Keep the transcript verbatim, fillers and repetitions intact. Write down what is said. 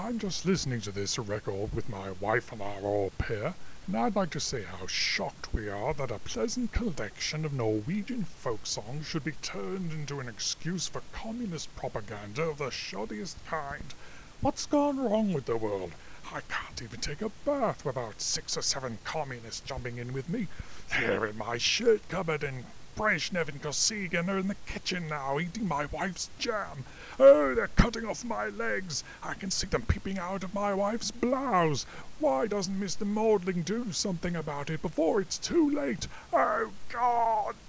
I'm just listening to this record with my wife and our au pair, and I'd like to say how shocked we are that a pleasant collection of Norwegian folk songs should be turned into an excuse for communist propaganda of the shoddiest kind. What's gone wrong with the world? I can't even take a bath without six or seven communists jumping in with me. They're in my shirt cupboard, and Brezhnev and Kosygin are in the kitchen now, eating my wife's jam. Oh, they're cutting off my legs. I can see them peeping out of my wife's blouse. Why doesn't Mister Maudling do something about it before it's too late? Oh, God!